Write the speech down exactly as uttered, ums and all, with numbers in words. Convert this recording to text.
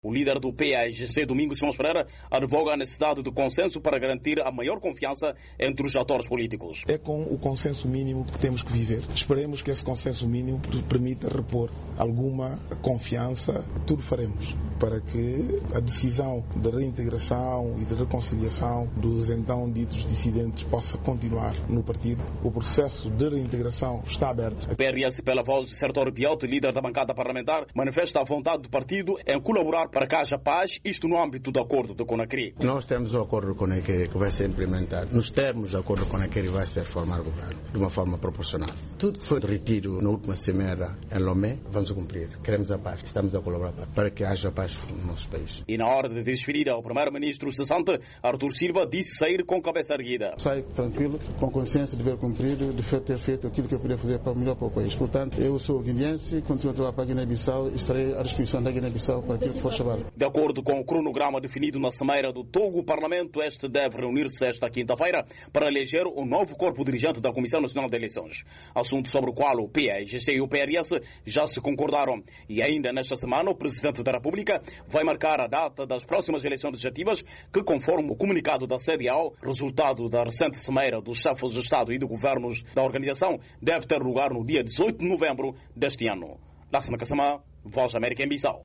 O líder do P A I G C, Domingos Simões Pereira, advoga a necessidade de consenso para garantir a maior confiança entre os atores políticos. É com o consenso mínimo que temos que viver. Esperemos que esse consenso mínimo permita repor alguma confiança. Tudo faremos para que a decisão de reintegração e de reconciliação dos então ditos dissidentes possa continuar no partido. O processo de reintegração está aberto. O P R S, pela voz de Sertório Piote, líder da bancada parlamentar, manifesta a vontade do partido em colaborar para que haja paz, isto no âmbito do acordo de Conakry. Nós temos o acordo de Conakry que vai ser implementado. Nos termos do acordo de Conakry vai ser formar o governo de uma forma proporcional. Tudo que foi retiro na última cimeira em Lomé, vamos cumprir. Queremos a paz, estamos a colaborar para que haja paz no nosso país. E na hora de desferir ao primeiro-ministro cessante, Artur Silva disse sair com cabeça erguida. Saio tranquilo, com consciência de dever cumprir, de ter feito aquilo que eu podia fazer para melhor para o país. Portanto, eu sou guineense, continuo a trabalhar para a Guiné-Bissau e estarei à disposição da Guiné-Bissau para aquilo que for chamado. De acordo com o cronograma definido na Cimeira do Togo, o Parlamento este deve reunir-se esta quinta-feira para eleger o novo corpo dirigente da Comissão Nacional de Eleições. Assunto sobre o qual o P A I G C e o P R S já se concordaram. E ainda nesta semana, o Presidente da República vai marcar a data das próximas eleições legislativas que, conforme o comunicado da C D A O, resultado da recente Cimeira dos chefes de Estado e de Governos da organização, deve ter lugar no dia dezoito de novembro deste ano. Lássima Kassamá, Voz da América em Bissau.